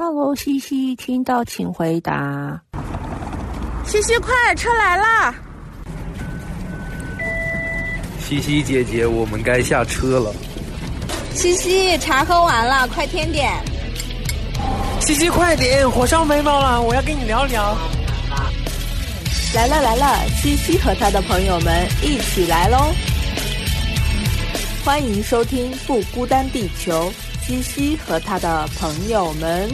Hello， 西西，听到请回答。 西西，快，车来啦！ 西西姐姐，我们该下车了。 西西，茶喝完了，快添点。 西西，快点，火烧眉毛了，我要跟你聊聊。 来了来了，西西和他的朋友们一起来喽！欢迎收听《不孤单地球》，西西和他的朋友们。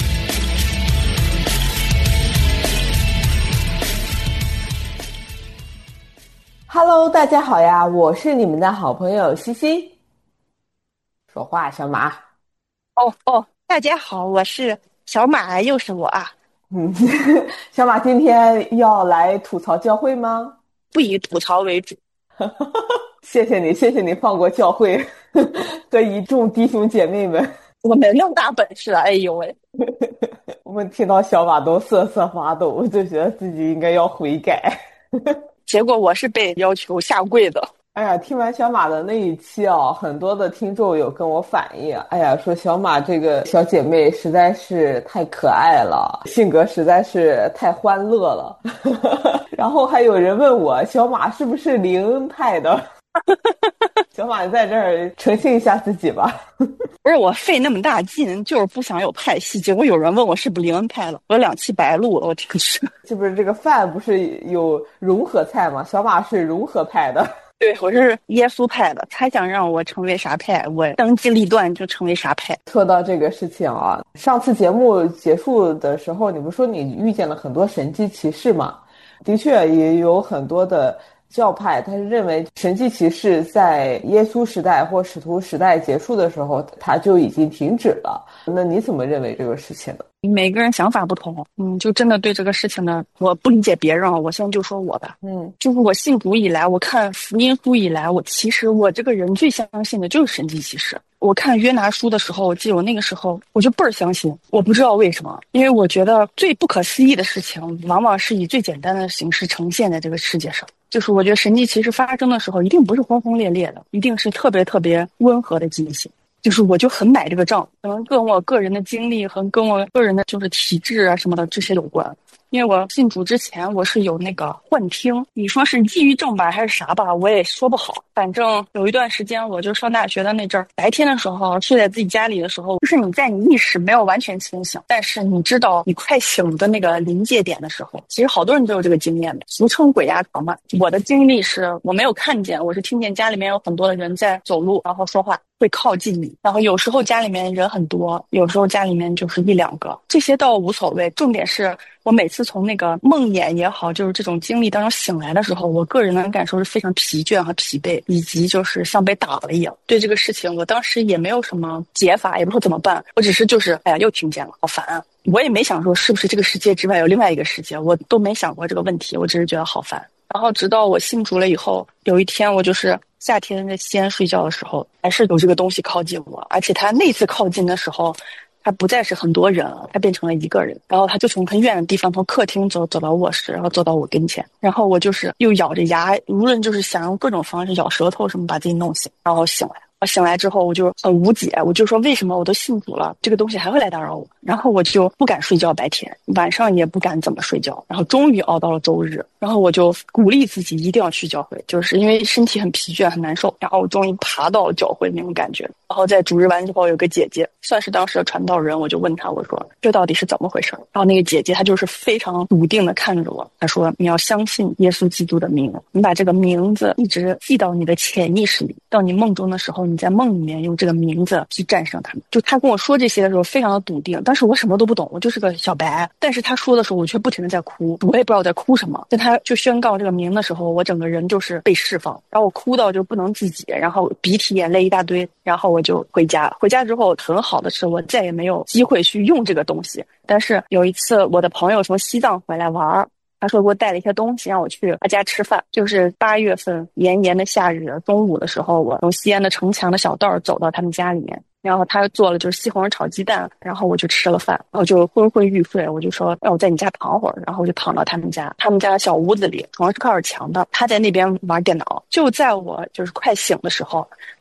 Hello， 大家好呀，我是你们的好朋友西西。说话，小马。 大家好，我是小马，又是我啊。 小马今天要来吐槽教会吗？ 不以吐槽为主。 谢谢你放过教会和一众弟兄姐妹们。 我没那么大本事，哎呦喂！ 我们听到小马都瑟瑟发抖，我就觉得自己应该要悔改。 结果我是被要求下跪的。 哎呀，听完小马的那一期啊，很多的听众有跟我反映，哎呀，说小马这个小姐妹实在是太可爱了，性格实在是太欢乐了。然后还有人问我，小马是不是灵恩派的？小马在这儿澄清一下自己吧。 不是我费那么大劲，就是不想有派系。结果有人问我是不是灵恩派了，我2期白录了，我真是。 是不是这个饭不是有融合菜吗？小马是融合派的。 对，我是耶稣派的，他想让我成为啥派，我当机立断就成为啥派。 说到这个事情啊，上次节目结束的时候，你不说你遇见了很多神迹奇事吗？的确也有很多的教派，他是认为神迹奇事在耶稣时代或使徒时代结束的时候，他就已经停止了。那你怎么认为这个事情呢？ 每个人想法不同，就真的对这个事情呢，我不理解别人，我现在就说我吧，就是我信主以来，我看福音书以来，其实我这个人最相信的就是神迹奇事。我看约拿书的时候，我记得我那个时候我就倍儿相信，我不知道为什么，因为我觉得最不可思议的事情，往往是以最简单的形式呈现在这个世界上。就是我觉得神迹奇事发生的时候，一定不是轰轰烈烈的，一定是特别特别温和的惊喜。就是我就很买这个账，可能跟我个人的经历和跟我个人的就是体质啊什么的这些有关。因为我信主之前我是有那个幻听，你说是抑郁症吧还是啥吧，我也说不好。反正有一段时间我就上大学的那阵儿，白天的时候睡在自己家里的时候，就是你在你意识没有完全清醒，但是你知道你快醒的那个临界点的时候，其实好多人都有这个经验的，俗称鬼压床嘛。我的经历是我没有看见，我是听见家里面有很多的人在走路然后说话，会靠近你，然后有时候家里面人很多，有时候家里面就是1-2个，这些倒无所谓。重点是我每次从那个梦魇也好，就是这种经历当中醒来的时候，我个人的感受是非常疲倦和疲惫，以及就是像被打了一样。对这个事情我当时也没有什么解法，也不知道怎么办，我只是哎呀又听见了，好烦啊。我也没想说是不是这个世界之外有另外一个世界，我都没想过这个问题，我只是觉得好烦。然后直到我信主了以后，有一天我就是夏天在西安睡觉的时候，还是有这个东西靠近我，而且他那次靠近的时候，他不再是很多人了，他变成了一个人，然后他就从很远的地方从客厅走到卧室，然后走到我跟前，然后我就是又咬着牙，无论就是想用各种方式咬舌头什么把自己弄醒，然后醒来。我醒来之后我就很无解，我就说为什么我都信主了，这个东西还会来打扰我？然后我就不敢睡觉，白天晚上也不敢怎么睡觉，然后终于熬到了周日，然后我就鼓励自己一定要去教会，就是因为身体很疲倦很难受，然后我终于爬到了教会那种感觉。然后在主日完之后有个姐姐算是当时的传道人，我就问她，我说这到底是怎么回事？然后那个姐姐她就是非常笃定的看着我，她说你要相信耶稣基督的名，你把这个名字一直记到你的潜意识里，到你梦中的时候你在梦里面用这个名字去战胜他们。就她跟我说这些的时候非常的笃定，当时我什么都不懂，我就是个小白，但是她说的时候我却不停的在哭，我也不知道我在哭什么。但她就宣告这个名的时候，我整个人就是被释放，然后我哭到就不能自己，然后鼻涕眼泪一大堆，然后我就回家之后很好的是我再也没有机会去用这个东西。但是有一次我的朋友从西藏回来玩，他说给我带了一些东西让我去他家吃饭，就是8月份炎炎的夏日中午的时候，我从西安的城墙的小道走到他们家里面，然后他做了就是西红柿炒鸡蛋，然后我就吃了饭，然后就昏昏欲睡，我就说让我在你家躺会儿，然后我就躺到他们家小屋子里，床是靠着墙的，他在那边玩电脑。就在我就是快醒的时候，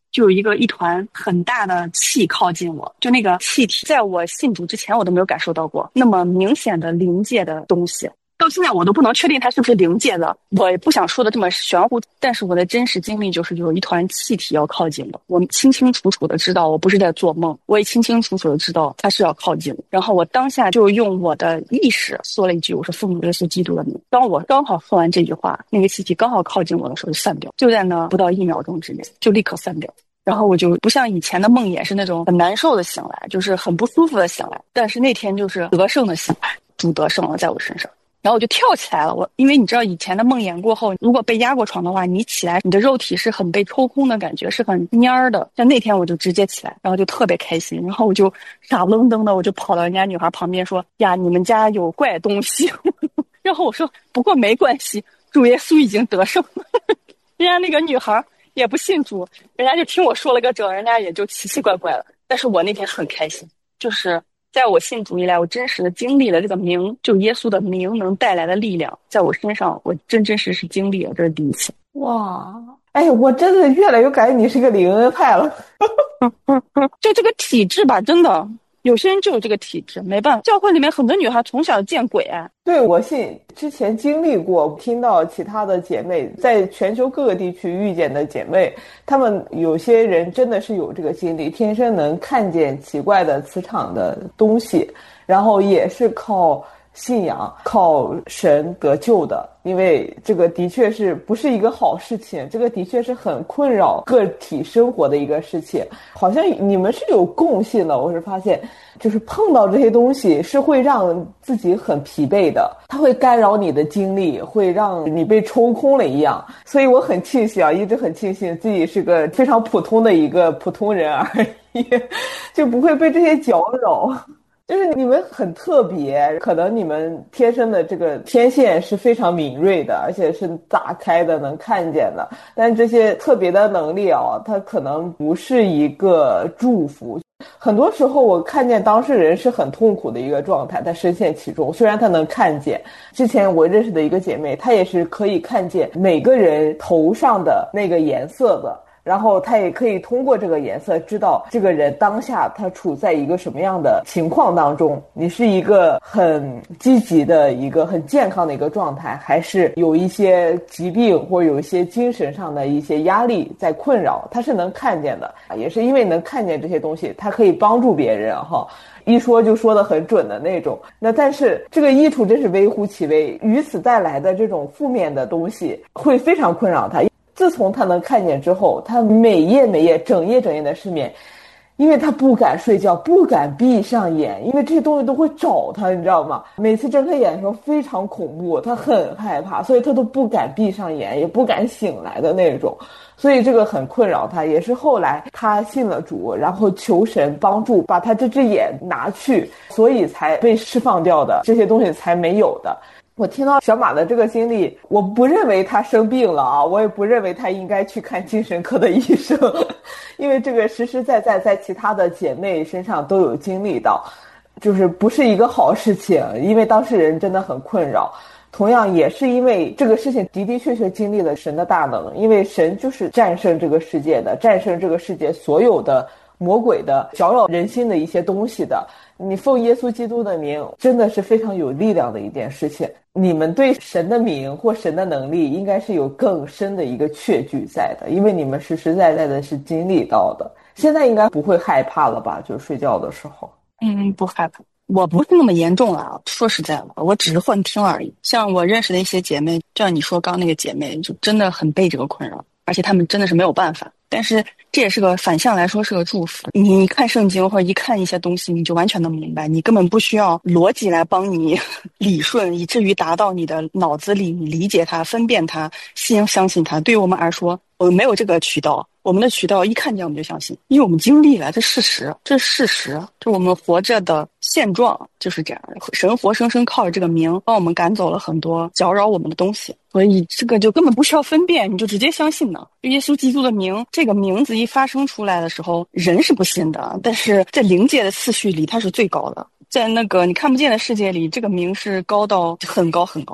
就有一团很大的气靠近我，就那个气体，在我信主之前我都没有感受到过那么明显的灵界的东西。到现在我都不能确定它是不是灵界的，我也不想说的这么玄乎，但是我的真实经历就是有一团气体要靠近我，我清清楚楚的知道我不是在做梦，我也清清楚楚的知道它是要靠近我。然后我当下就用我的意识说了一句，我说奉耶稣基督的名。当我刚好说完这句话，那个气体刚好靠近我的时候就散掉，就在那不到1秒钟之内就立刻散掉。然后我就不像以前的梦魇是那种很难受的醒来，就是很不舒服的醒来，但是那天就是得胜的醒来，主得胜了在我身上。然后我就跳起来了，因为你知道以前的梦魇过后，如果被压过床的话，你起来你的肉体是很被抽空的感觉，是很蔫儿的。像那天我就直接起来，然后就特别开心，然后我就傻不愣登的我就跑到人家女孩旁边说呀，你们家有怪东西。然后我说不过没关系，主耶稣已经得胜了。人家那个女孩也不信主，人家就听我说了个整，人家也就奇奇怪怪了。但是我那天很开心，就是在我信主以来，我真实的经历了这个名，就耶稣的名能带来的力量，在我身上，我真实经历了，这是第一次。 哇，哎，我真的越来越感觉你是个灵恩派了。 就这个体质吧，真的，有些人就有这个体质，没办法。教会里面很多女孩从小见鬼啊。 对，我信，之前经历过，听到其他的姐妹在全球各个地区遇见的姐妹，她们有些人真的是有这个经历，天生能看见奇怪的磁场的东西，然后也是靠信仰靠神得救的。因为这个的确是不是一个好事情，这个的确是很困扰个体生活的一个事情。好像你们是有共性的，我是发现就是碰到这些东西是会让自己很疲惫的，它会干扰你的精力，会让你被抽空了一样。所以我很庆幸啊，一直很庆幸自己是个非常普通的一个普通人而已，就不会被这些搅扰。就是你们很特别，可能你们天生的这个天线是非常敏锐的，而且是打开的，能看见的。但这些特别的能力啊，它可能不是一个祝福。很多时候我看见当事人是很痛苦的一个状态，他深陷其中，虽然他能看见。之前我认识的一个姐妹，她也是可以看见每个人头上的那个颜色的，然后他也可以通过这个颜色知道这个人当下他处在一个什么样的情况当中，你是一个很积极的一个很健康的一个状态，还是有一些疾病或有一些精神上的一些压力在困扰，他是能看见的。也是因为能看见这些东西，他可以帮助别人哈，一说就说得很准的那种。那但是这个益处真是微乎其微，与此带来的这种负面的东西会非常困扰他。自从他能看见之后，他每夜整夜的失眠，因为他不敢睡觉，不敢闭上眼，因为这些东西都会找他，你知道吗？每次睁开眼的时候非常恐怖，他很害怕，所以他都不敢闭上眼，也不敢醒来的那种。所以这个很困扰他，也是后来他信了主，然后求神帮助把他这只眼拿去，所以才被释放掉的，这些东西才没有的。我听到小马的这个经历，我不认为他生病了啊，我也不认为他应该去看精神科的医生，因为这个实实在在其他的姐妹身上都有经历到，就是不是一个好事情，因为当事人真的很困扰。同样也是因为这个事情的确经历了神的大能，因为神就是战胜这个世界的，战胜这个世界所有的魔鬼的搅扰人心的一些东西的。你奉耶稣基督的名真的是非常有力量的一件事情。你们对神的名或神的能力应该是有更深的一个确据在的，因为你们实实在在的是经历到的。现在应该不会害怕了吧，就是睡觉的时候。 不害怕，我不是那么严重了，说实在的，我只是幻听而已。像我认识的一些姐妹，就像你说刚那个姐妹，就真的很被这个困扰，而且她们真的是没有办法。但是这也是个反向来说是个祝福，你看圣经或者一看一些东西，你就完全能明白，你根本不需要逻辑来帮你理顺，以至于达到你的脑子里，你理解它、分辨它、相信它。对于我们来说，我们没有这个渠道，我们的渠道一看见我们就相信，因为我们经历了，这是事实，这我们活着的现状就是这样。神活生生靠着这个名帮我们赶走了很多搅扰我们的东西，所以这个就根本不需要分辨，你就直接相信呢。耶稣基督的名，这个名字一发生出来的时候，人是不信的，但是在灵界的次序里，它是最高的。在那个你看不见的世界里，这个名是高到很高很高的。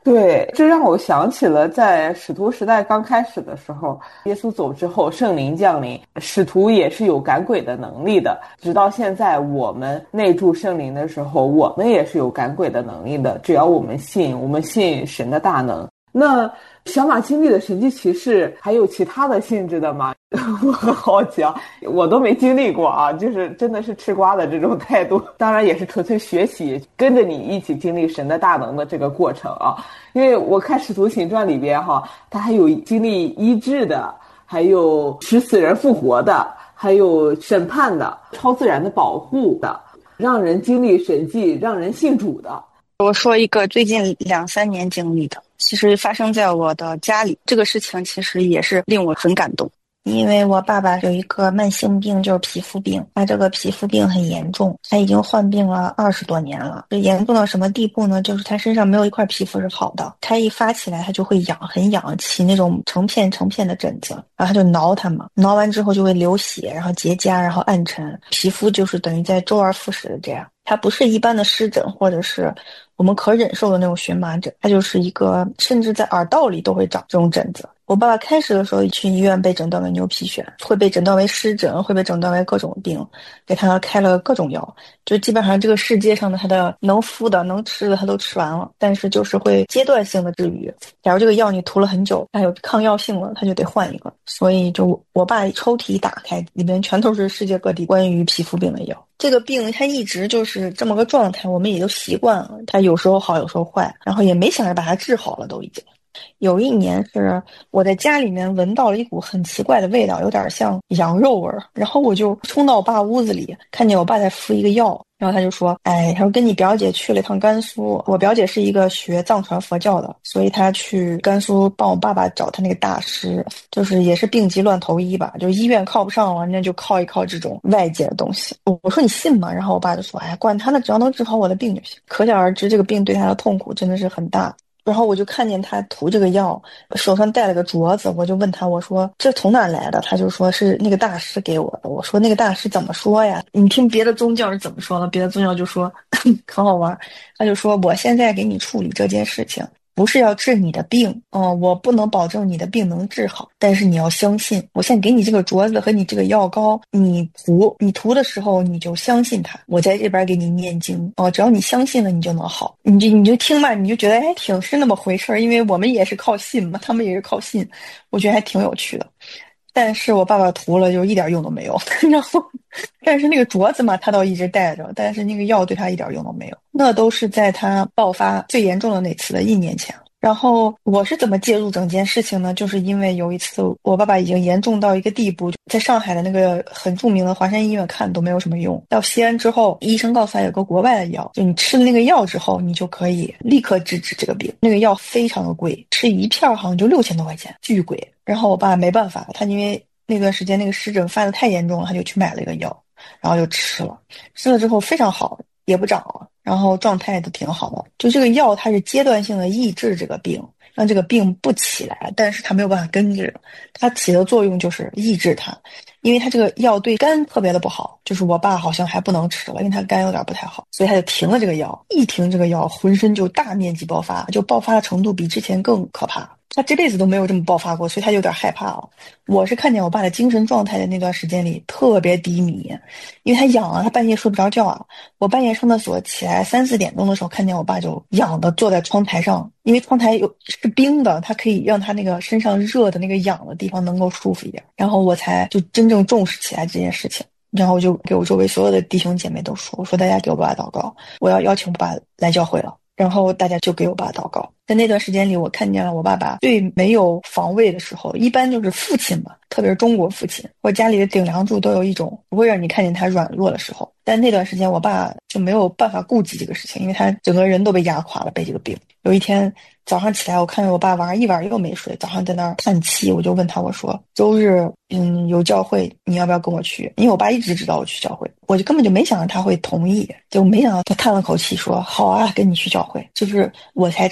对，这让我想起了在使徒时代刚开始的时候，耶稣走之后，圣灵降临，使徒也是有赶鬼的能力的。直到现在，我们内住圣灵的时候，我们也是有赶鬼的能力的。只要我们信神的大能。那小马经历的神迹奇事还有其他的性质的吗？我很好奇啊，我都没经历过啊，就是真的是吃瓜的这种态度，当然也是纯粹学习，跟着你一起经历神的大能的这个过程啊。因为我看《使徒行传》里边哈，他还有经历医治的，还有使死人复活的，还有审判的，超自然的保护的，让人经历神迹，让人信主的。 我说一个最近2-3年经历的，其实发生在我的家里，这个事情其实也是令我很感动。 因为我爸爸有一个慢性病，就是皮肤病，他这个皮肤病很严重，他已经患病了20多年了。这严重到什么地步呢？就是他身上没有一块皮肤是好的，他一发起来他就会痒，很痒，起那种成片成片的疹子，然后他就挠它嘛，挠完之后就会流血，然后结痂，然后暗沉，皮肤就是等于在周而复始的这样。它不是一般的湿疹，或者是我们可忍受的那种荨麻疹，它就是一个甚至在耳道里都会长这种疹子。我爸爸开始的时候去医院被诊断为牛皮癣，会被诊断为湿疹，会被诊断为各种病，给他开了各种药，就基本上这个世界上的他的能敷的能吃的他都吃完了，但是就是会阶段性的治愈。假如这个药你涂了很久，它有抗药性了，他就得换一个。所以就我爸抽屉一打开，里面全都是世界各地关于皮肤病的药。这个病它一直就是这么个状态，我们也就习惯了，它有时候好有时候坏，然后也没想着把它治好了，都已经。有一年是我在家里面闻到了一股很奇怪的味道，有点像羊肉味儿，然后我就冲到我爸屋子里，看见我爸在敷一个药，然后他就说，他说跟你表姐去了一趟甘肃，我表姐是一个学藏传佛教的，所以他去甘肃帮我爸爸找他那个大师，就是也是病急乱投医吧，就医院靠不上了，那就靠一靠这种外界的东西。我说你信吗？然后我爸就说，管他呢，只要能治好我的病就行。可想而知这个病对他的痛苦真的是很大。然后我就看见他涂这个药，手上戴了个镯子，我就问他，我说这从哪来的？他就说是那个大师给我的。我说那个大师怎么说呀？你听别的宗教是怎么说的？别的宗教就说很好玩，他就说我现在给你处理这件事情，不是要治你的病，我不能保证你的病能治好，但是你要相信，我现在给你这个镯子和你这个药膏，你涂的时候你就相信它，我在这边给你念经，只要你相信了，你就能好。你就听吧，你就觉得挺是那么回事儿，因为我们也是靠信嘛，他们也是靠信，我觉得还挺有趣的。但是我爸爸涂了就一点用都没有，然后但是那个镯子嘛他倒一直戴着，但是那个药对他一点用都没有。那都是在他爆发最严重的那次的1年前。然后我是怎么介入整件事情呢？就是因为有一次我爸爸已经严重到一个地步，在上海的那个很著名的华山医院看都没有什么用，到西安之后医生告诉他有个国外的药，就你吃了那个药之后你就可以立刻治这个病。那个药非常的贵，吃一片好像就6000多块钱，巨贵。然后我爸没办法，他因为那段时间那个湿疹发得太严重了，他就去买了一个药，然后就吃了之后非常好，也不长了，然后状态都挺好的。就这个药它是阶段性的抑制这个病，让这个病不起来，但是它没有办法根治，它起的作用就是抑制它。因为它这个药对肝特别的不好，就是我爸好像还不能吃了，因为他肝有点不太好，所以他就停了这个药。一停这个药，浑身就大面积爆发，就爆发的程度比之前更可怕。他这辈子都没有这么爆发过，所以他有点害怕了。我是看见我爸的精神状态在那段时间里特别低迷，因为他痒啊，他半夜睡不着觉啊。我半夜上厕所起来3-4点钟的时候，看见我爸就痒的坐在窗台上，因为窗台是冰的，它可以让他那个身上热的那个痒的地方能够舒服一点。然后我才就真正重视起来这件事情。然后我就给我周围所有的弟兄姐妹都说，我说大家给我爸祷告，我要邀请我爸来教会了。然后大家就给我爸祷告。在那段时间里，我看见了我爸爸最没有防卫的时候，一般就是父亲嘛，特别是中国父亲或家里的顶梁柱都有一种不会让你看见他软弱的时候。但那段时间我爸就没有办法顾及这个事情，因为他整个人都被压垮了，被这个病。有一天早上起来，我看见我爸晚上一晚又没睡，早上在那儿叹气，我就问他，我说周日有教会，你要不要跟我去？因为我爸一直知道我去教会，我就根本就没想到他会同意，就没想到他叹了口气说好啊，跟你去教会。就是我才知道他已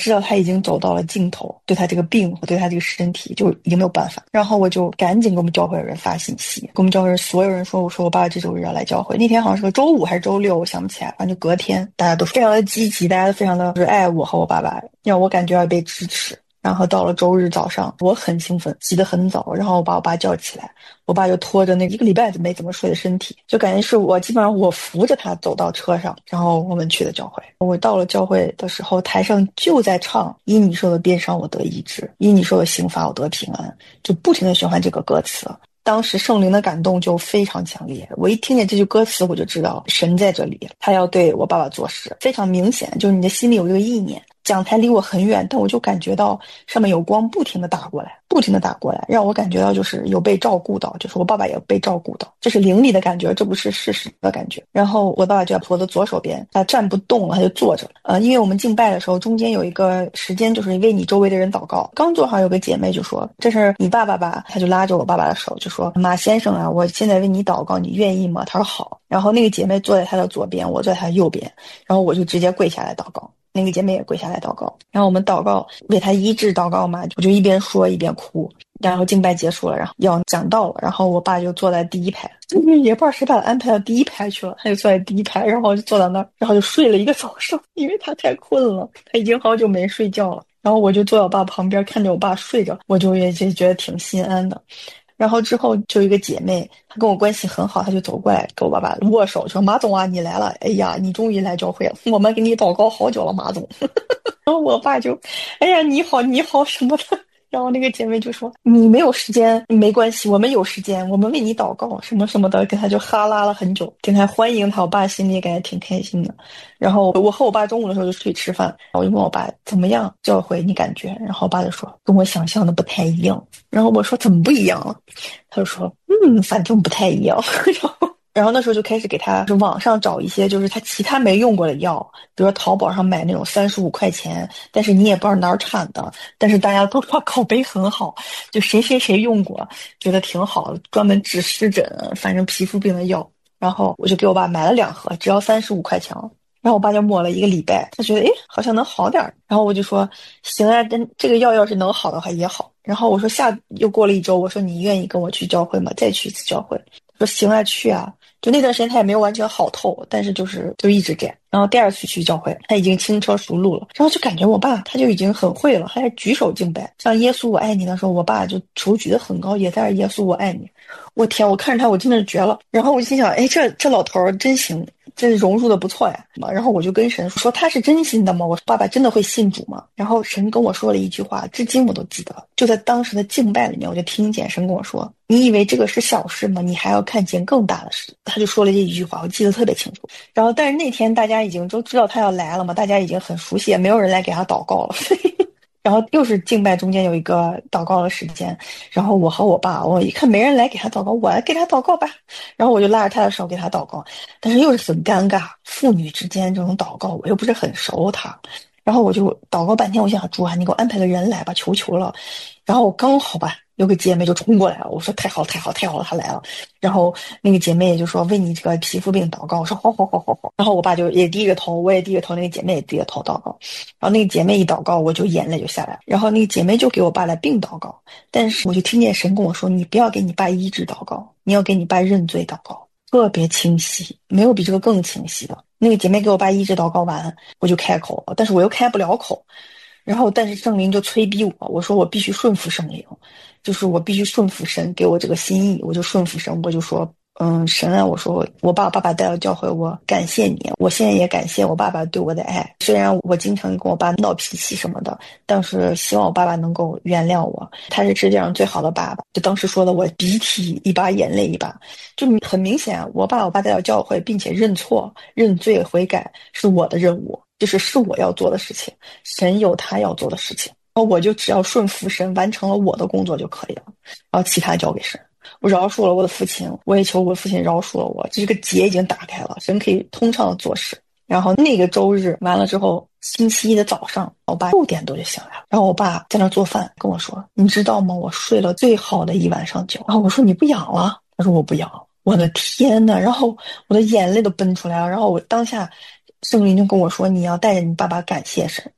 已经走到了尽头，对他这个病和对他这个身体就已经没有办法。然后我就赶紧给我们教会的人发信息，给我们教会人所有人说，我说我爸这周日要来教会。那天好像是个周五还是周六，我想不起来，反正就隔天，大家都非常的积极，大家都非常的爱我和我爸爸，让我感觉要被支持。然后到了周日早上，我很兴奋，起得很早，然后我把我爸叫起来，我爸就拖着那一个礼拜都没怎么睡的身体，就感觉是我基本上我扶着他走到车上，然后我们去的教会。我到了教会的时候，台上就在唱因你受的鞭伤我得医治，因你受的刑罚我得平安，就不停的循环这个歌词。当时圣灵的感动就非常强烈，我一听见这句歌词我就知道神在这里，他要对我爸爸做事，非常明显，就是你的心里有一个意念。讲台离我很远，但我就感觉到上面有光不停的打过来，让我感觉到就是有被照顾到，就是我爸爸也被照顾到，这是灵里的感觉，这不是事实的感觉。然后我爸爸就在我的左手边，他站不动了，他就坐着了。因为我们敬拜的时候中间有一个时间，就是为你周围的人祷告。刚坐好有个姐妹就说这是你爸爸吧，他就拉着我爸爸的手就说马先生啊，我现在为你祷告，你愿意吗？他说好。然后那个姐妹坐在他的左边，我坐在他的右边，然后我就直接跪下来祷告。那个姐妹也跪下来祷告，然后我们祷告为他医治祷告嘛，我就一边说一边哭。然后敬拜结束了，然后要讲道了，然后我爸就坐在第一排，也不知道谁把他安排到第一排去了，他就坐在第一排，然后就坐到那儿，然后就睡了一个早上，因为他太困了，他已经好久没睡觉了。然后我就坐在我爸旁边看着我爸睡着，我就也觉得挺心安的。然后之后就一个姐妹，她跟我关系很好，她就走过来跟我爸爸握手，说马总啊，你来了，哎呀，你终于来教会了，我们给你祷告好久了，马总。然后我爸就，哎呀，你好什么的。然后那个姐妹就说你没有时间没关系，我们有时间，我们为你祷告什么什么的，跟他就哈拉了很久，跟他欢迎他。我爸心里也感觉挺开心的。然后我和我爸中午的时候就出去吃饭，我就问我爸怎么样教会你感觉，然后我爸就说跟我想象的不太一样。然后我说怎么不一样了？他就说反正不太一样。然后那时候就开始给他网上找一些就是他其他没用过的药，比如说淘宝上买那种35块钱，但是你也不知道哪儿产的，但是大家都说口碑很好，就谁用过觉得挺好的，专门治湿疹反正皮肤病的药。然后我就给我爸买了2盒，只要35块钱。然后我爸就抹了1个礼拜，他觉得好像能好点。然后我就说行啊，这个药要是能好的话也好。然后我说又过了1周，我说你愿意跟我去教会吗？再去一次教会。他说行啊，去啊。就那段时间他也没有完全好透，但是就一直这样。然后第2次去教会，他已经轻车熟路了，然后就感觉我爸他就已经很会了，还举手敬拜，像耶稣我爱你的时候，我爸就手举得很高，也在耶稣我爱你。我天，我看着他我真的是绝了。然后我就心想这老头真行，真是融入的不错呀。然后我就跟神说他是真心的吗？我说爸爸真的会信主吗？然后神跟我说了一句话，至今我都记得，就在当时的敬拜里面，我就听见神跟我说你以为这个是小事吗？你还要看见更大的事。他就说了这一句话，我记得特别清楚。然后但是那天大家已经都知道他要来了嘛，大家已经很熟悉，也没有人来给他祷告了。然后又是敬拜中间有一个祷告的时间，然后我和我爸，我一看没人来给他祷告，我来给他祷告吧。然后我就拉着他的手给他祷告，但是又是很尴尬，父女之间这种祷告我又不是很熟他。然后我就祷告半天，我想主啊，你给我安排个人来吧，求求了。然后我刚好吧，有个姐妹就冲过来了，我说太好了，她来了。然后那个姐妹也就说为你这个皮肤病祷告，我说好。然后我爸就也低着头，我也低着头，那个姐妹也低着头祷告。然后那个姐妹一祷告，我就眼泪就下来了。然后那个姐妹就给我爸来病祷告，但是我就听见神跟我说，你不要给你爸医治祷告，你要给你爸认罪祷告，特别清晰，没有比这个更清晰的。那个姐妹给我爸医治祷告完，我就开口了，但是我又开不了口。然后但是圣灵就催逼我说我必须顺服圣灵，就是我必须顺服神给我这个心意，我就顺服神，我就说神啊，我说我把我爸爸带到教会，我感谢你，我现在也感谢我爸爸对我的爱，虽然我经常跟我爸闹脾气什么的，但是希望我爸爸能够原谅我，他是世界上最好的爸爸。就当时说的我鼻涕一把眼泪一把，就很明显我把我爸带到教会并且认错认罪悔改是我的任务，是我要做的事情，神有他要做的事情，然后我就只要顺服神，完成了我的工作就可以了，然后其他交给神。我饶恕了我的父亲，我也求我父亲饶恕了我，这个结已经打开了，神可以通畅的做事。然后那个周日完了之后，星期一的早上，我爸6点多就醒来了，然后我爸在那做饭跟我说，你知道吗，我睡了最好的一晚上觉。然后我说你不痒了？他说我不痒。我的天哪，然后我的眼泪都奔出来了。然后我当下圣灵就跟我说，你要带着你爸爸感谢神。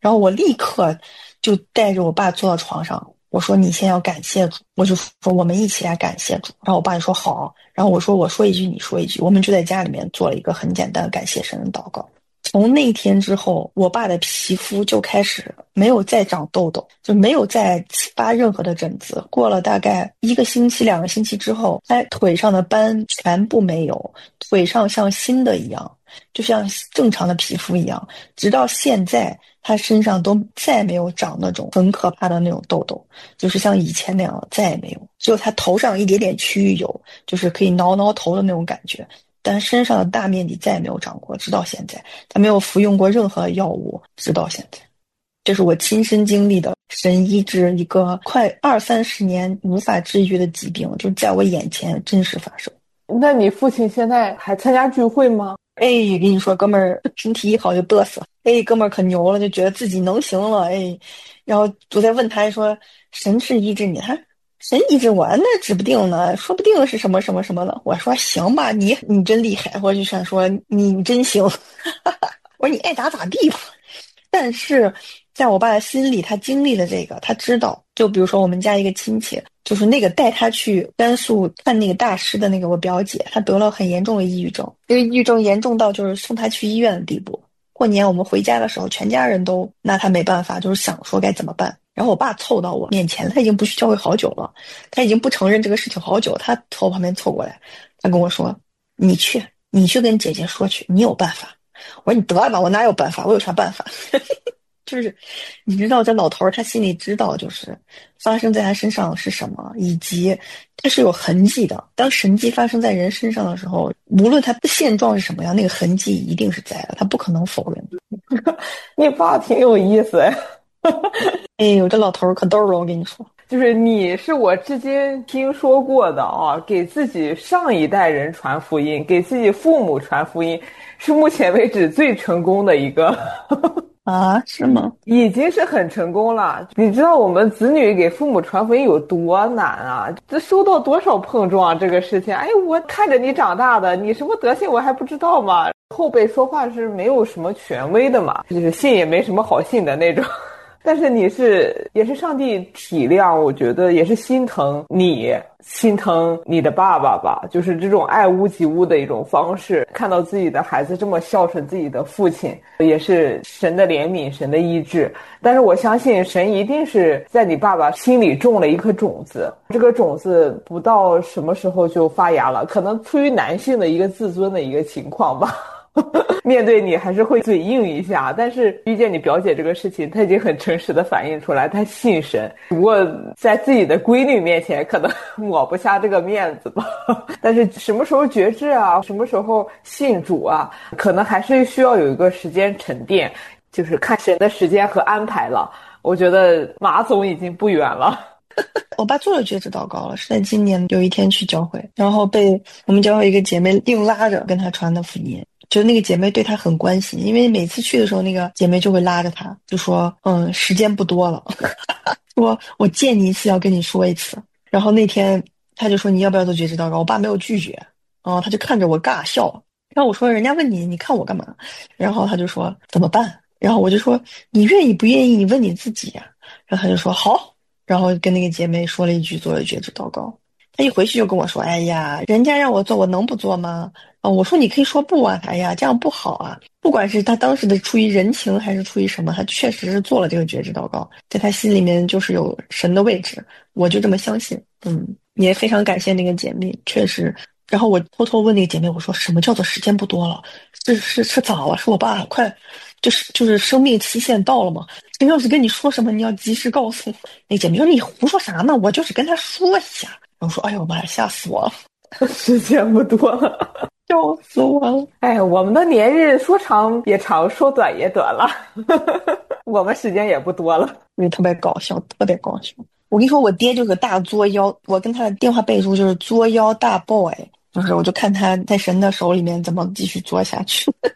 然后我立刻就带着我爸坐到床上，我说你先要感谢主，我就说我们一起来感谢主。然后我爸就说好，然后我说一句你说一句，我们就在家里面做了一个很简单的感谢神的祷告。从那天之后，我爸的皮肤就开始没有再长痘痘，就没有再发任何的疹子。过了大概1个星期、2个星期之后，腿上的斑全部没有，腿上像新的一样，就像正常的皮肤一样。直到现在，他身上都再没有长那种很可怕的那种痘痘，就是像以前那样再也没有。只有他头上一点点区域有，就是可以挠挠头的那种感觉。但身上的大面积再也没有长过，直到现在，他没有服用过任何药物，直到现在。这是我亲身经历的神医治一个快20-30年无法治愈的疾病，就在我眼前真实发生。 那你父亲现在还参加聚会吗？ 哎，跟你说，哥们儿身体一好就嘚瑟，哎，哥们儿可牛了，就觉得自己能行了，哎。然后我在问他说：“神是医治你？”他神医治我，那指不定呢，说不定是什么什么什么的。我说行吧，你真厉害，我就想说你真行。我说你爱咋咋地吧。但是在我爸的心里，他经历了这个，他知道。就比如说我们家一个亲戚，就是那个带他去甘肃看那个大师的那个我表姐，她得了很严重的抑郁症，这个抑郁症严重到就是送她去医院的地步。过年我们回家的时候，全家人都拿他没办法，就是想说该怎么办。然后我爸凑到我面前，他已经不去教会好久了，他已经不承认这个事情好久，他从我旁边凑过来，他跟我说：“你去跟姐姐说去，你有办法。”我说：“你得吧，我哪有办法？我有啥办法？”就是你知道这老头他心里知道，就是发生在他身上是什么，以及他是有痕迹的。当神迹发生在人身上的时候，无论他的现状是什么样，那个痕迹一定是在的，他不可能否认。 你爸挺有意思哎。 哎呦，这老头可逗了，我跟你说。 就是你是我至今听说过的啊，给自己上一代人传福音，给自己父母传福音，是目前为止最成功的一个。 啊，是吗？ 已经是很成功了。你知道我们子女给父母传福音有多难啊？这受到多少碰撞这个事情。哎，我看着你长大的，你什么德行我还不知道吗？后辈说话是没有什么权威的嘛，就是信也没什么好信的那种。但是也是上帝体谅，我觉得也是心疼你，心疼你的爸爸吧，就是这种爱屋及乌的一种方式，看到自己的孩子这么孝顺自己的父亲，也是神的怜悯，神的医治。但是我相信神一定是在你爸爸心里种了一颗种子，这个种子不到什么时候就发芽了，可能出于男性的一个自尊的一个情况吧。面对你还是会嘴硬一下，但是遇见你表姐这个事情，她已经很诚实的反映出来，她信神。不过在自己的闺女面前，可能抹不下这个面子吧。但是什么时候觉知啊，什么时候信主啊，可能还是需要有一个时间沉淀，就是看神的时间和安排了。我觉得马总已经不远了。 我爸做了觉知祷告了，是在今年有一天去教会，然后被我们教会一个姐妹硬拉着跟他传的福音。就那个姐妹对他很关心，因为每次去的时候，那个姐妹就会拉着他，就说：“时间不多了，说我见你一次要跟你说一次。”然后那天他就说：“你要不要做觉知祷告？”我爸没有拒绝，他就看着我尬笑。然后我说：“人家问你，你看我干嘛？”然后他就说：“怎么办？”然后我就说：“你愿意不愿意？你问你自己呀。”然后他就说：“好。”然后跟那个姐妹说了一句做了觉知祷告。他一回去就跟我说：“哎呀，人家让我做，我能不做吗？”我说你可以说不啊，哎呀，这样不好啊。不管是他当时的出于人情还是出于什么，他确实是做了这个觉知祷告，在他心里面就是有神的位置，我就这么相信。也非常感谢那个姐妹，确实。然后我偷偷问那个姐妹，我说什么叫做时间不多了？是咋了？是我爸快就是生命期限到了吗？谁要是跟你说什么，你要及时告诉我。那姐妹说你胡说啥呢？我就是跟他说一下。然后说哎呦妈呀，吓死我了， 时间不多了。 笑死我了！ 哎，我们的年日说长也长，说短也短了，我们时间也不多了， 因为特别搞笑，特别搞笑。我跟你说，我爹就是个大作妖，我跟他的电话备注就是作妖大 boy，就是我就看他在神的手里面怎么继续作下去。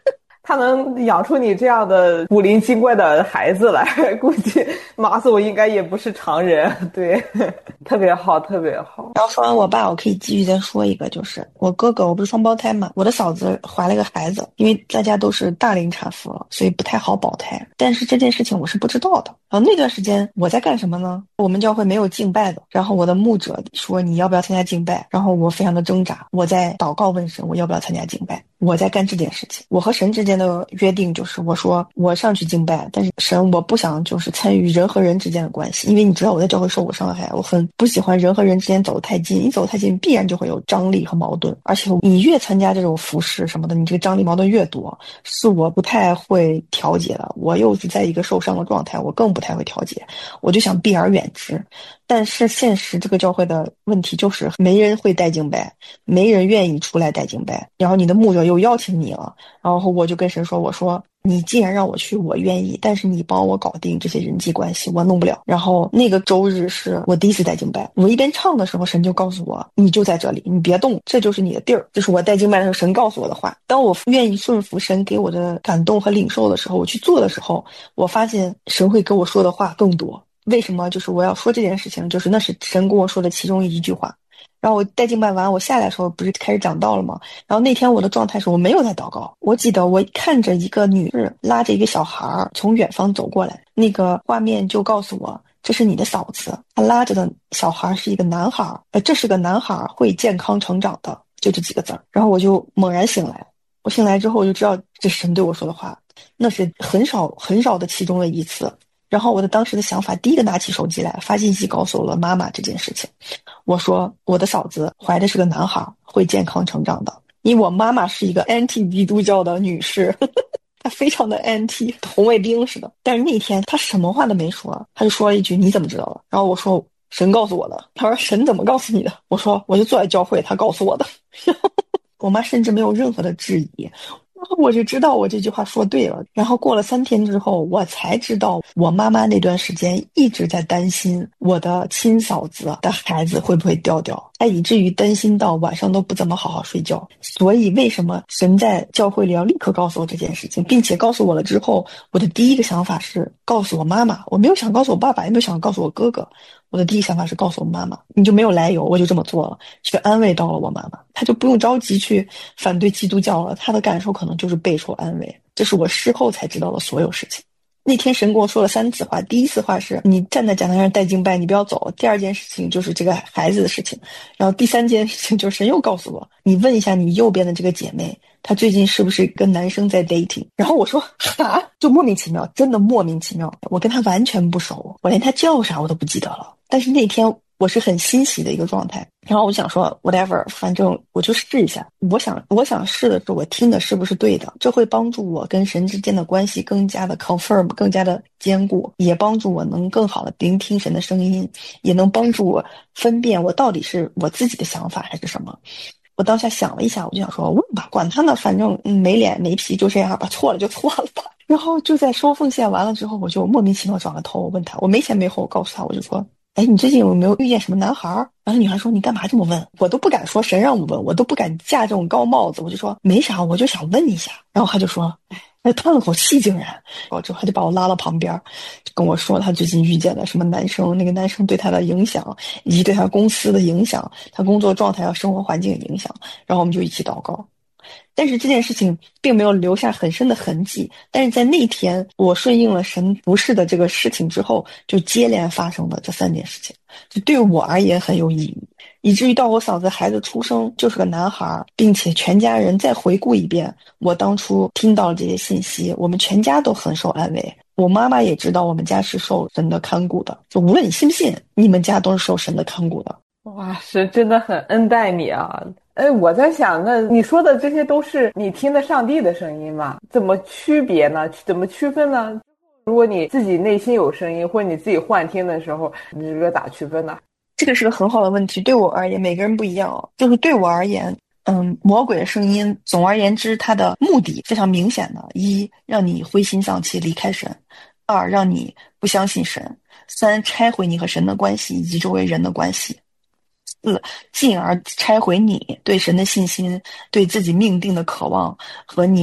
他能养出你这样的古灵精怪的孩子来，估计马总应该也不是常人。对，特别好，特别好。 然后说完我爸，我可以继续再说一个，就是我哥哥，我不是双胞胎嘛，我的嫂子怀了个孩子，因为大家都是大龄产妇了，所以不太好保胎。但是这件事情我是不知道的。然后那段时间我在干什么呢？我们教会没有敬拜的，然后我的牧者说你要不要参加敬拜，然后我非常的挣扎，我在祷告问神我要不要参加敬拜，我在干这件事情。我和神之间的约定就是我说我上去敬拜，但是神我不想就是参与人和人之间的关系，因为你知道我在教会受过伤害，我很不喜欢人和人之间走得太近，你走得太近必然就会有张力和矛盾，而且你越参加这种服饰什么的，你这个张力矛盾越多，是我不太会调节的。我又是在一个受伤的状态，我更不太会调节，我就想避而远之。但是现实这个教会的问题就是没人会带敬拜，没人愿意出来带敬拜，然后你的牧者又邀请你了，然后我就跟神说，我说你既然让我去我愿意，但是你帮我搞定这些人际关系我弄不了。然后那个周日是我第一次带敬拜，我一边唱的时候神就告诉我你就在这里，你别动，这就是你的地儿，这是我带敬拜的时候神告诉我的话。当我愿意顺服神给我的感动和领受的时候，我去做的时候，我发现神会跟我说的话更多。为什么就是我要说这件事情，就是那是神跟我说的其中一句话。然后我带敬拜完，我下来的时候不是开始讲道了吗？然后那天我的状态是我没有在祷告，我记得我看着一个女士拉着一个小孩从远方走过来，那个画面就告诉我这是你的嫂子，她拉着的小孩是一个男孩，这是个男孩，会健康成长的，就这几个字儿。然后我就猛然醒来，我醒来之后我就知道这是神对我说的话，那是很少很少的其中的一次。然后我的当时的想法，第一个拿起手机来发信息告诉我了妈妈这件事情。我说我的嫂子怀的是个男孩，会健康成长的。因为我妈妈是一个 anti 基督教的女士，她非常的 anti， 红卫兵似的。但是那天她什么话都没说，她就说了一句你怎么知道的？然后我说神告诉我的。她说神怎么告诉你的？我说我就坐在教会，他告诉我的。我妈甚至没有任何的质疑，我就知道我这句话说对了。然后过了3天之后，我才知道我妈妈那段时间一直在担心我的亲嫂子的孩子会不会掉掉，她以至于担心到晚上都不怎么好好睡觉。所以为什么神在教会里要立刻告诉我这件事情，并且告诉我了之后，我的第一个想法是告诉我妈妈，我没有想告诉我爸爸，也没有想告诉我哥哥，我的第一想法是告诉我妈妈，你就没有来由，我就这么做了，去安慰到了我妈妈，她就不用着急去反对基督教了，她的感受可能就是备受安慰。这是我事后才知道的所有事情。那天神跟我说了3次话，第一次话是你站在讲台上带敬拜，你不要走。第2件事情就是这个孩子的事情，然后第3件事情就是神又告诉我，你问一下你右边的这个姐妹，她最近是不是跟男生在 dating。 然后我说哈，就莫名其妙，真的莫名其妙，我跟她完全不熟，我连她叫啥我都不记得了。但是那天我是很欣喜的一个状态，然后我想说 whatever， 反正我就试一下。我想试的是我听的是不是对的，这会帮助我跟神之间的关系更加的 confirm， 更加的坚固，也帮助我能更好的聆听神的声音，也能帮助我分辨我到底是我自己的想法还是什么。我当下想了一下，我就想说问吧，管他呢，反正没脸没皮就这样吧，错了就错了吧。然后就在收奉献完了之后，我就莫名其妙转个头，我问他，我没前没后告诉他，我就说哎，你最近有没有遇见什么男孩？然后女孩说你干嘛这么问？我都不敢说神让我问，我都不敢架这种高帽子，我就说没啥，我就想问一下。然后他就说哎，叹了口气，竟然之后他就把我拉到旁边，就跟我说他最近遇见了什么男生，那个男生对他的影响，以及对他公司的影响，他工作状态和生活环境的影响。然后我们就一起祷告。但是这件事情并没有留下很深的痕迹，但是在那天我顺应了神不是的这个事情之后，就接连发生了这3件事情，就对我而言很有意义，以至于到我嫂子孩子出生就是个男孩，并且全家人再回顾一遍我当初听到了这些信息，我们全家都很受安慰。我妈妈也知道我们家是受神的看顾的，就无论你信不信，你们家都是受神的看顾的。 哇，神真的很恩待你啊。哎，我在想，那你说的这些都是你听的上帝的声音吗？怎么区别呢？怎么区分呢？如果你自己内心有声音，或者你自己幻听的时候，你这个咋区分呢？ 这个是个很好的问题。对我而言，每个人不一样哦。就是对我而言，魔鬼的声音，总而言之，它的目的非常明显的：一，让你灰心丧气离开神；二，让你不相信神；三，拆毁你和神的关系以及周围人的关系；四，进而拆毁你对神的信心，对自己命定的渴望和你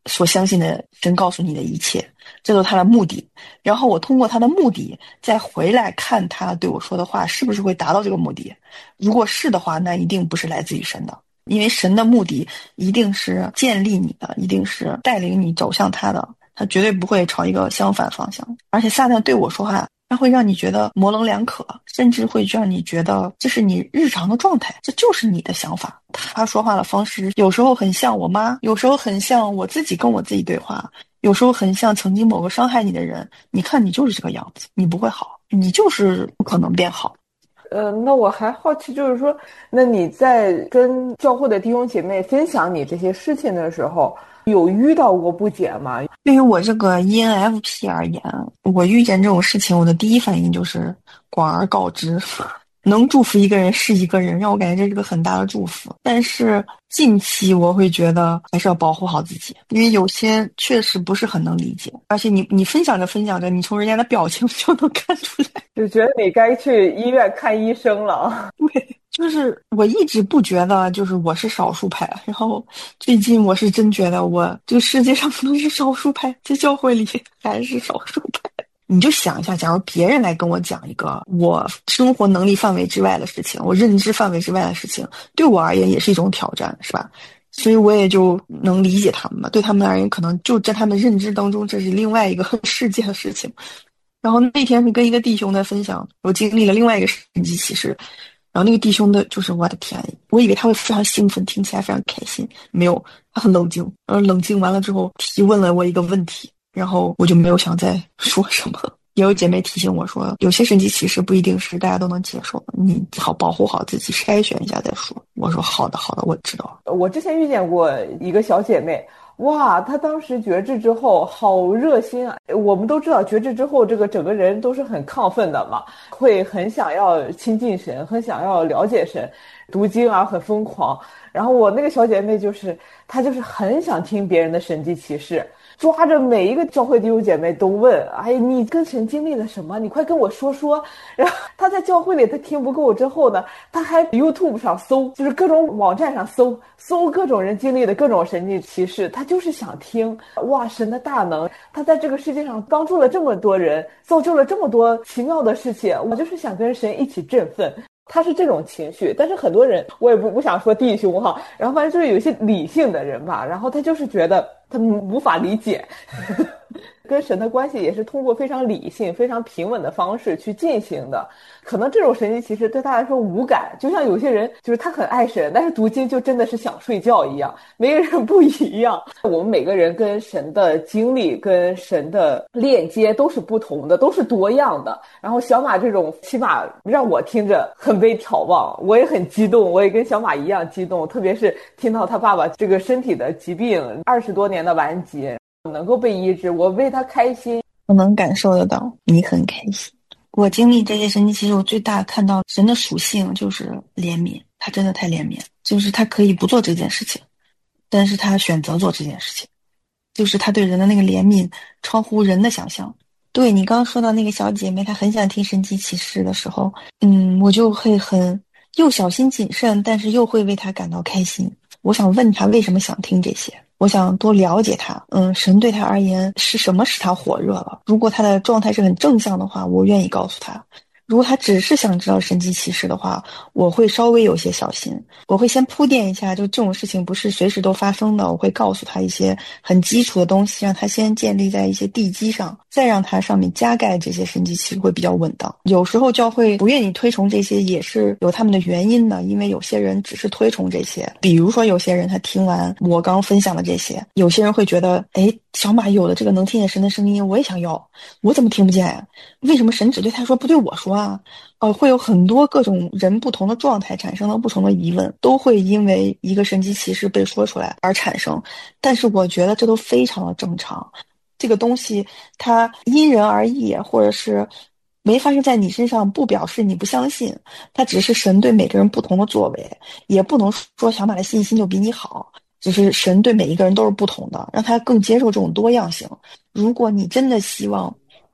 所相信的神告诉你的一切，这都是他的目的。然后我通过他的目的再回来看他对我说的话是不是会达到这个目的。如果是的话，那一定不是来自于神的，因为神的目的一定是建立你的，一定是带领你走向他的，他绝对不会朝一个相反方向。而且撒旦对我说话，它会让你觉得模棱两可，甚至会让你觉得这是你日常的状态，这就是你的想法。他说话的方式有时候很像我妈，有时候很像我自己跟我自己对话，有时候很像曾经某个伤害你的人。你看你就是这个样子，你不会好，你就是不可能变好。 那我还好奇，就是说，那你在跟教会的弟兄姐妹分享你这些事情的时候，有遇到过不解吗？ 对于我这个 ENFP 而言，我遇见这种事情，我的第一反应就是广而告之。能祝福一个人是一个人，让我感觉这是个很大的祝福。但是近期我会觉得还是要保护好自己，因为有些确实不是很能理解，而且你分享着分享着，你从人家的表情就能看出来， 就觉得你该去医院看医生了。 对，就是我一直不觉得就是我是少数派，然后最近我是真觉得我这个世界上可能是少数派，在教会里还是少数派。你就想一下，假如别人来跟我讲一个我生活能力范围之外的事情，我认知范围之外的事情，对我而言也是一种挑战，是吧？所以我也就能理解他们吧。对他们而言，可能就在他们认知当中，这是另外一个世界的事情。然后那天是跟一个弟兄在分享，我经历了另外一个神迹奇事，然后那个弟兄的就是我的天，我以为他会非常兴奋，听起来非常开心，没有，他很冷静，然后冷静完了之后提问了我一个问题。然后我就没有想再说什么。也有姐妹提醒我说，有些神迹奇事不一定是大家都能接受的，你好保护好自己，筛选一下再说。我说好的，我知道。 我之前遇见过一个小姐妹，哇，她当时觉知之后好热心啊！我们都知道觉知之后这个整个人都是很亢奋的嘛，会很想要亲近神，很想要了解神，读经啊很疯狂。然后我那个小姐妹她就是很想听别人的神迹奇事，抓着每一个教会弟兄姐妹都问，哎，你跟神经历了什么？你快跟我说说。然后他在教会里他听不够之后呢，他还 YouTube 上搜，就是各种网站上搜各种人经历的各种神迹奇事，他就是想听。哇，神的大能，他在这个世界上帮助了这么多人，造就了这么多奇妙的事情，我就是想跟神一起振奋。他是这种情绪，但是很多人，我也不想说弟兄哈，然后反正就是有一些理性的人吧，然后他就是觉得他无法理解，跟神的关系也是通过非常理性、非常平稳的方式去进行的。可能这种神迹其实对他来说无感，就像有些人就是他很爱神，但是读经就真的是想睡觉一样，每个人不一样。我们每个人跟神的经历、跟神的链接都是不同的，都是多样的。然后小马这种起码让我听着很被挑望，我也很激动，我也跟小马一样激动，特别是听到他爸爸这个身体的疾病20多年的顽疾能够被医治，我为他开心。 我能感受得到你很开心。我经历这些神迹，其实我最大看到神的属性就是怜悯，他真的太怜悯，就是他可以不做这件事情，但是他选择做这件事情，就是他对人的那个怜悯超乎人的想象。对，你刚刚说到那个小姐妹，她很想听神迹奇事的时候，我就会很又小心谨慎，但是又会为她感到开心。我想问她为什么想听这些，我想多了解她。神对她而言是什么使她火热了？如果她的状态是很正向的话，我愿意告诉她。如果他只是想知道神迹奇事的话，我会稍微有些小心，我会先铺垫一下，就这种事情不是随时都发生的，我会告诉他一些很基础的东西，让他先建立在一些地基上，再让他上面加盖这些神迹奇事会比较稳当。有时候教会不愿意推崇这些也是有他们的原因的，因为有些人只是推崇这些，比如说有些人他听完我刚分享的这些，有些人会觉得，小马有了这个能听见神的声音，我也想要，我怎么听不见呀？为什么神只对他说不对我说啊？会有很多各种人不同的状态产生了不同的疑问，都会因为一个神迹奇事被说出来而产生。但是我觉得这都非常的正常，这个东西它因人而异，或者是没发生在你身上不表示你不相信，它只是神对每个人不同的作为，也不能说小马的信心就比你好，只是神对每一个人都是不同的，让他更接受这种多样性。如果你真的希望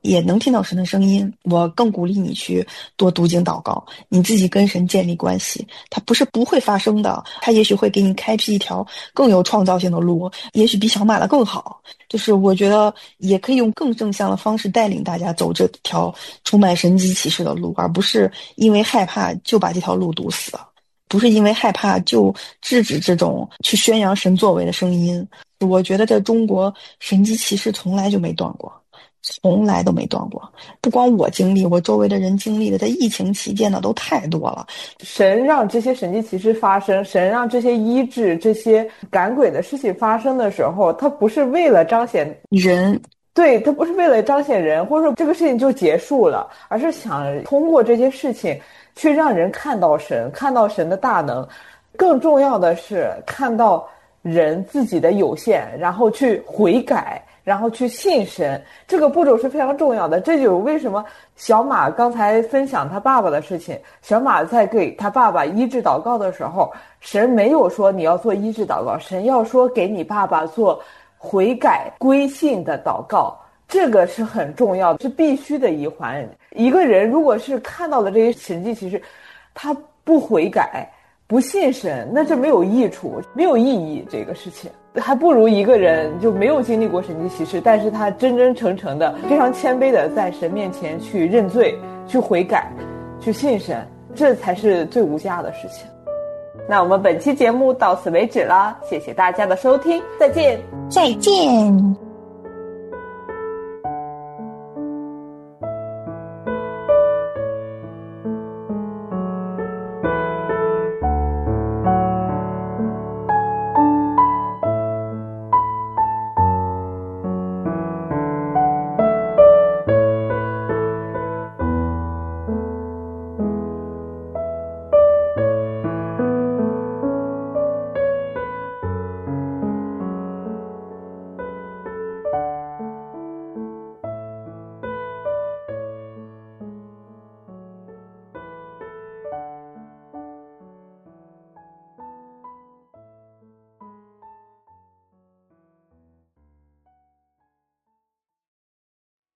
也能听到神的声音。我更鼓励你去多读经祷告，你自己跟神建立关系。它不是不会发生的，它也许会给你开辟一条更有创造性的路，也许比小马的更好。就是我觉得也可以用更正向的方式带领大家走这条充满神迹奇事的路，而不是因为害怕就把这条路堵死，不是因为害怕就制止这种去宣扬神作为的声音。我觉得在中国神迹奇事从来就没断过，从来都没断过。不光我经历，我周围的人经历的，在疫情期间呢都太多了。 神让这些神迹奇事发生，神让这些医治、这些赶鬼的事情发生的时候，他不是为了彰显人， 对，他不是为了彰显人，或者说这个事情就结束了，而是想通过这些事情去让人看到神，看到神的大能。更重要的是看到人自己的有限，然后去悔改，然后去信神。这个步骤是非常重要的。这就是为什么小马刚才分享他爸爸的事情，小马在给他爸爸医治祷告的时候，神没有说你要做医治祷告，神要说给你爸爸做悔改归信的祷告。这个是很重要的，是必须的一环。一个人如果是看到了这些神迹奇事，他不悔改不信神，那这没有益处，没有意义。这个事情还不如一个人就没有经历过神迹奇事，但是他真真诚诚的非常谦卑的在神面前去认罪，去悔改，去信神，这才是最无价的事情。那我们本期节目到此为止了，谢谢大家的收听，再见。 再见。